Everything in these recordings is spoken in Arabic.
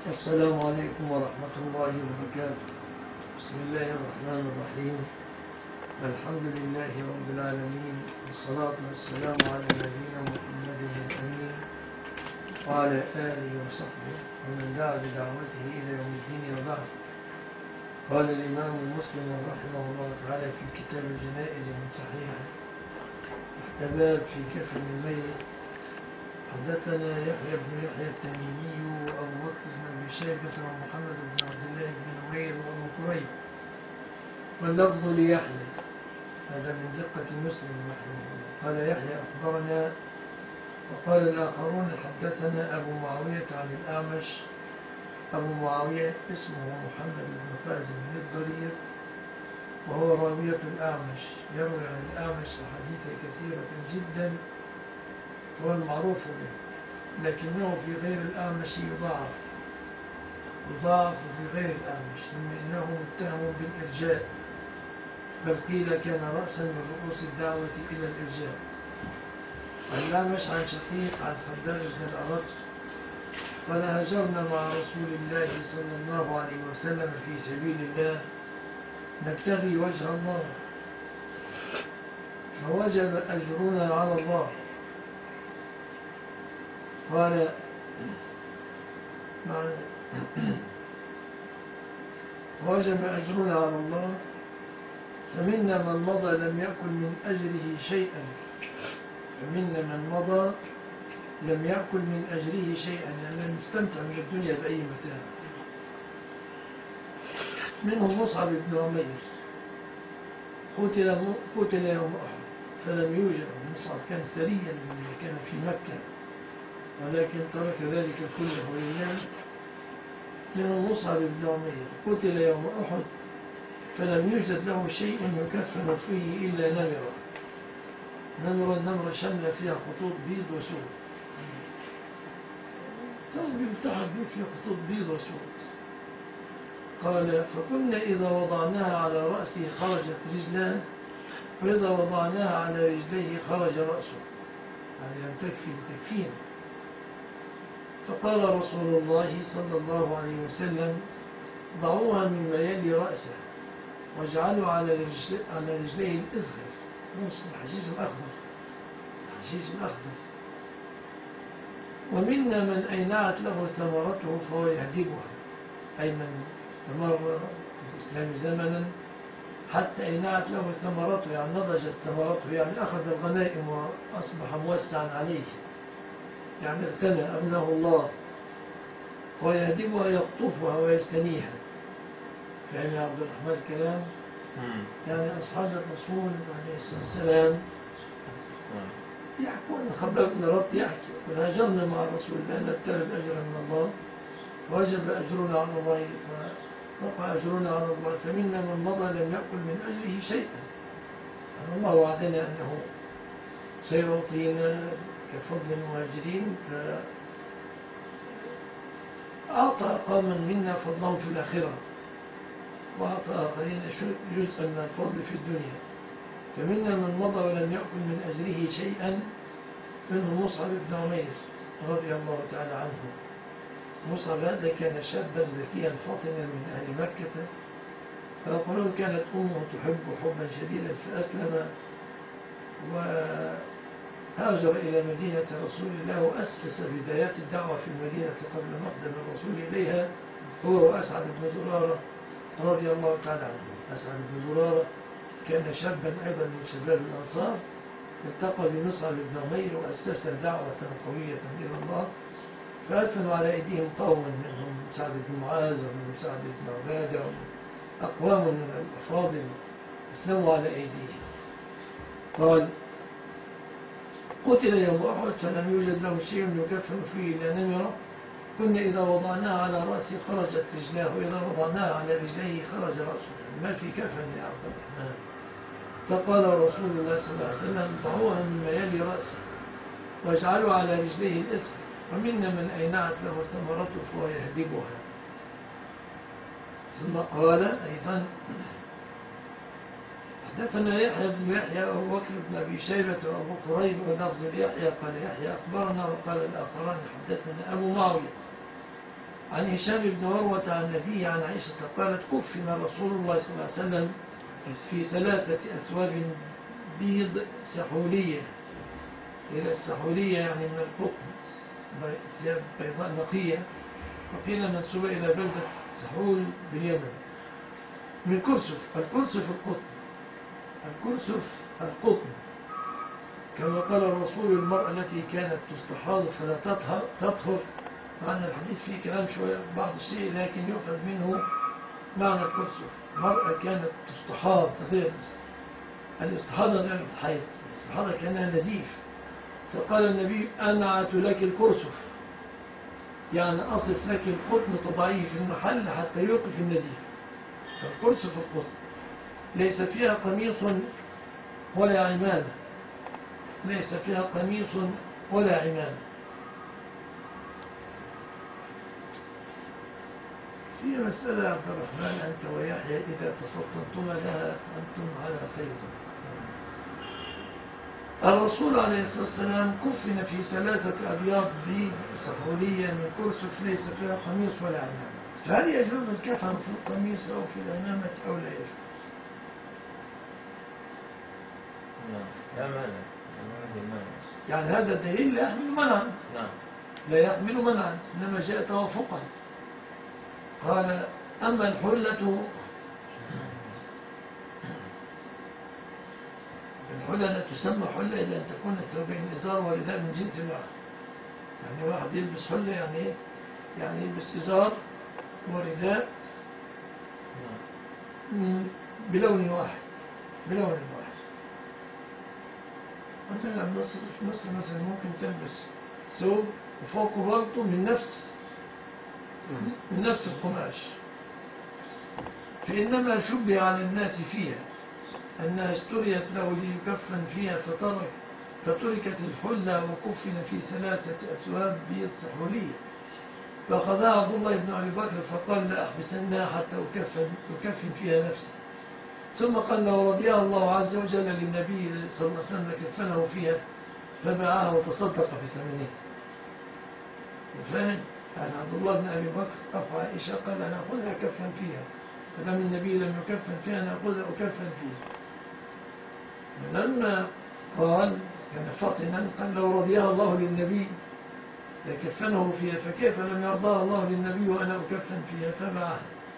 السلام عليكم ورحمة الله وبركاته. بسم الله الرحمن الرحيم. الحمد لله رب العالمين، والصلاة والسلام على نبينا محمد الأمين وعلى آله وصحبه ومن دعا بدعوته إلى يوم الدين، وبعد. قال الإمام مسلم رحمه الله تعالى في كتاب الجنائز من صحيحه احتباب في كفن الميت: حدثنا يحيى بن يحيى التميمي وأبو بكر بن أبي شيبة ومحمد بن عبد الله بن نمير وأبو كريب، واللفظ ليحيى، هذا من دقة مسلم رحمه الله. قال يحيى أخبرنا، وقال الآخرون حدثنا أبو معاوية عن الأعمش. أبو معاوية اسمه محمد بن خازم بن الضرير، وهو راوية الأعمش، يروي عن الأعمش أحاديث كثيرة جدا، هو المعروف به، لكنه في غير الأعمش يضاعف في غير الأعمش، ثم إنه متهم بالإرجاء، بل قيل كان رأسا من رؤوس الدعوة إلى الإرجاء. الأعمش عن شقيق عن خباب بن الأرط قال: هاجرنا مع رسول الله صلى الله عليه وسلم في سبيل الله نبتغي وجه الله، فوجب أجرنا على الله. قال وجب أجرنا على الله، فمنا من مضى لم يأكل من أجره شيئا، يعني لم يستمتع من الدنيا بأي متاع. منهم مصعب بن عمير، قتل يوم أحد فلم يوجد. مصعب كان ثريا من كان في مكة، ولكن ترك ذلك كله لله. منهم مصعب بن عمير قتل يوم أحد فلم يوجد له شيء يكفن فيه إلا نمرة شملة فيها خطوط بيض وسود، يفتح فيها خطوط بيض وسود. قال: فكنا إذا وضعناها على رأسه خرجت رجلاه، وإذا وضعناها على رجليه خرج رأسه، يعني لم تكفي لتكفين. فقال رسول الله صلى الله عليه وسلم: ضعوها مما يلي رأسه، واجعلوا على رجليه الإذخر، الحشيش الأخضر. ومنا من أينعت له ثمرته فهو يهدبها، أي من استمر في الإسلام زمنا حتى أينعت له ثمرته، يعني نضجت ثمرته، يعني أخذ الغنائم وأصبح موسعا عليه، يعني اغتنى أبناه الله، ويهدبها يقطفها ويجتنيها. فهم يا عبد الرحمن الكلام؟ يعني أصحاب الرسول عليه الصلاة والسلام يحكون، خباب بن رط يحكي: هاجرنا مع رسول الله نبتغي الأجر من الله، وجب أجرنا على الله، فوقع أجرنا على الله، فمنا من مضى لم يأكل من أجره شيئا. يعني الله وعدنا أنه سيعطينا كفضل المهاجرين، فأعطى قوما منا فضلهم في الآخرة، وأعطى آخرين جزءا من الفضل في الدنيا. فمنا من مضى ولم يأكل من أجره شيئا، منه مصعب بن عمير رضي الله تعالى عنه. مصعب هذا كان شابا ذكيا فاطنا من أهل مكة، فيقولون كانت أمه تحب حبا شديدا، فأسلم وهاجر إلى مدينة رسول الله، وأسس بدايات الدعوة في المدينة قبل مقدم الرسول إليها، هو وأسعد بن زرارة رضي الله تعالى عنه. أسعد بن زرارة كان شابا أيضا من شباب الأنصار، التقى بمصعب بن عمير وأسس دعوة قوية إلى الله، فأسلم على أيديهم قوما، منهم سعد بن معاذ ومنهم سعد بن عبادة، أقوام من الأفاضل أسلموا على أيديهم. قال: قتل يوم أحد فلم يوجد له شيء يكفن فيه إلا نمرة، كنا إذا وضعناها على رأسه خرجت رجلاه، وإذا وضعناها على رجليه خرج رأسه، ما في كفن يا عبد الرحمن. فقال رسول الله صلى الله عليه وسلم: ضعوها مما يلي رأسه، واجعلوا على رجليه الإثم، ومنا من أينعت له ثمرته فهو يهدبها. ثم قال أيضا: حدثنا يحيى بن يحيى وأبو بكر بن أبي شيبة وأبو كريب، ولفظ يحيى قال يحيى أخبرنا، وقال الآخران حدثنا أبو معاوية عن هشام بن عروة عن أبيه عن عائشة قالت كفن رسول الله صلى الله عليه وسلم في 3 أثواب بيض سحولية. إلى السحولية يعني من القطن، ثياب بيضاء نقية، وقيل منسوبة إلى بلدة سحول باليمن. من كرسف، الكرسف القطن، الكرسف القطن، كما قال الرسول المرأة التي كانت تستحاض فلا تطهر. معنى الحديث فيه كلام شوية بعض الشيء، لكن يؤخذ منه معنى الكرسف. مرأة كانت تستحاض، غير الاستحاضة غير الحيض، الاستحاضة كانها نزيف، فقال النبي أنعت لك الكرسف، يعني أصف لك القطن تضعيه في المحل حتى يوقف النزيف. فالكرسف القطن ليس فيها قميص ولا عمامة، ليس فيها قميص ولا عمامة. في مسألة عبد الرحمن أنت ويحيى إذا تفطنتما لها أنتم على خير. الرسول عليه الصلاة والسلام كفن في 3 أبياض بيض سحولية من كرسف ليس فيها قميص ولا عمامة. فهل يجوز الكفن في القميص أو في العمامة أو لا يجوز؟ لا مانع. يعني هذا الدليل لا يحمل منعا. نعم. لا يحمل منعا، إنما جاء توافقا. قال أما الحلة لا تسمى حلة إلا أن تكون الثوبين إزار ورداء من جنس واحد. يعني واحد يلبس حلة يعني يلبس إزار ورداء بلون واحد، مثلا في مصر مثلا ممكن تلبس ثوب وفوقه بلطو من نفس القماش، فإنما شبه على الناس فيها أنها اشتريت له ليكفن فيها فتركت الحلة وكفن في 3 أثواب بيض سحولية. فأخذها عبد الله بن أبي بكر فقال لا أحبسنها حتى أكفن فيها نفسي. ثم قال لو رضيها الله عز وجل للنبي صلى الله عليه وسلم كفنه فيها فباعها وتصدق بثمنها. فاهم؟ يعني عبد الله بن أبي بكر أخو عائشة قال أنا أخذها كفن فيها، فلما النبي لم يكفن فيها أنا أخذها أكفن فيها. لما قال كان فاطنا قال لو رضيها الله للنبي لكفنه فيها، فكيف لم يرضاها الله للنبي وأنا أكفن فيها فباعها.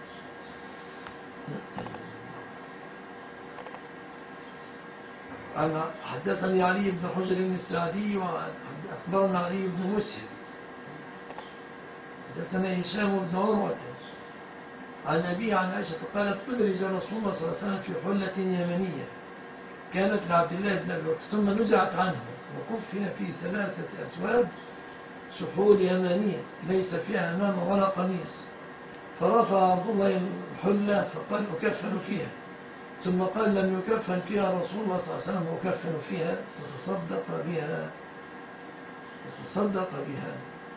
أنا حدثني علي بن حجر السعدي وأخبرنا علي بن مسهر حدثنا هشام بن عروة عن أبي عن عائشة قالت أدرج رسول الله صلى الله عليه وسلم في حلة يمنية كانت لعبد الله بن أبي بكر ثم نزعت عنه وكفن في 3 أثواب سحول يمانية ليس فيها أمامه ولا قميص. فرفع عبد الله الحلة فقال أكفن فيها، ثم قال لم يكفن فيها رسول الله صلى الله عليه وسلم أكفن فيها وتصدق بها.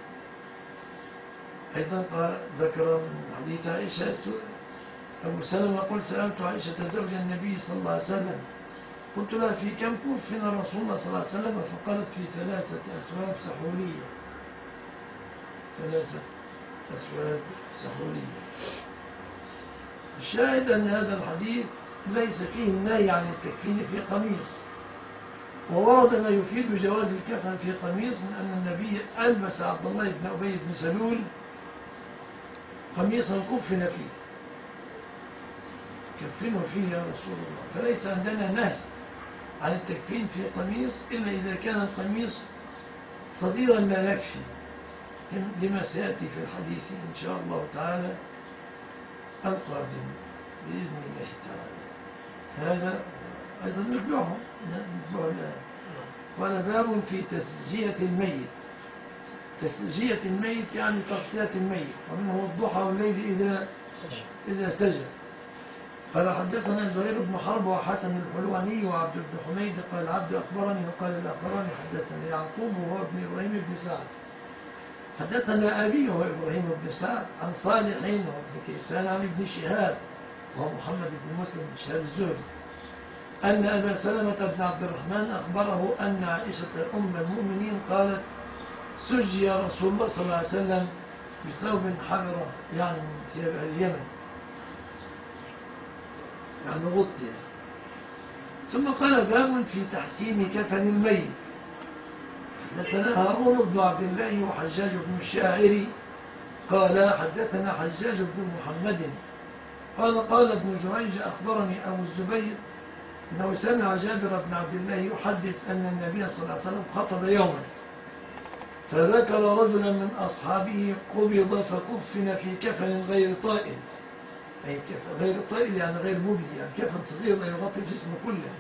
أيضا ذكر من حديث عائشة أبو سلمة قل سألت عائشة زوج النبي صلى الله عليه وسلم قلت لها في كم كفن رسول الله صلى الله عليه وسلم؟ فقالت في 3 أثواب سحولية. 3 أثواب سحولية. الشاهد أن هذا الحديث ليس فيه النهي عن التكفين في قميص، وورد ما يفيد جواز الكفن في قميص من أن النبي ألبس عبد الله بن أبي بن سلول قميصا كفن فيه، كفنه فيه يا رسول الله. فليس عندنا نهي عن التكفين في قميص إلا إذا كان القميص صغيرا لا يكفي، لما سيأتي في الحديث إن شاء الله تعالى القادم بإذن الله تعالى. هذا أيضا نتبعه قال باب في تسجية الميت. تسجية الميت يعني تغطية الميت، ومنه الضحى والليل إذا سجد. قال حدثنا زهير بن حرب وحسن الحلواني وعبد بن حميد قال عبد أخبرني وقال الآخران حدثنا يعقوب وهو ابن إبراهيم بن سعد حدثنا أبي وهو إبراهيم بن سعد عن صالح وابن كيسان عن ابن شهاب وهو محمد بن مسلم بن شهاب الزهري أن أبا سلمة بن عبد الرحمن أخبره أن عائشة أم المؤمنين قالت سجي رسول الله صلى الله عليه وسلم بثوب حمراء يعني من ثياب اليمن، يعني غطي. ثم قال باب في تحسين كفن الميت. حدثنا هارون بن عبد الله وحجاج بن الشاعري قال حدثنا حجاج بن محمد قال ابن جريج أخبرني أبو الزبير أنه سمع جابر بن عبد الله يحدث أن النبي صلى الله عليه وسلم خطب يوما فذكر رجلا من أصحابه قبض فكفن في كفن غير طائل، أي كفن غير طائل يعني غير مجزي، يعني كفن صغير لا يغطي الجسم كله،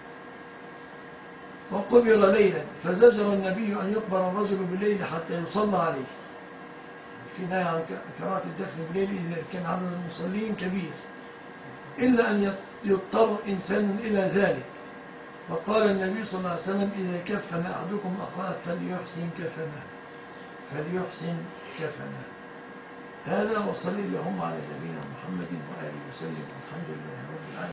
وقبر ليلا فزجر النبي أن يقبر الرجل بالليل حتى يصلى عليه، في نهي عن كراهة الدفن بالليل إذا كان عدد المصلين كبير، إلا أن يضطر إنسان إلى ذلك. فقال النبي صلى الله عليه وسلم إذا كفن أحدكم أخاه فليحسن كفنه. هذا وصلي اللهم على نبينا محمد وآله وسلم.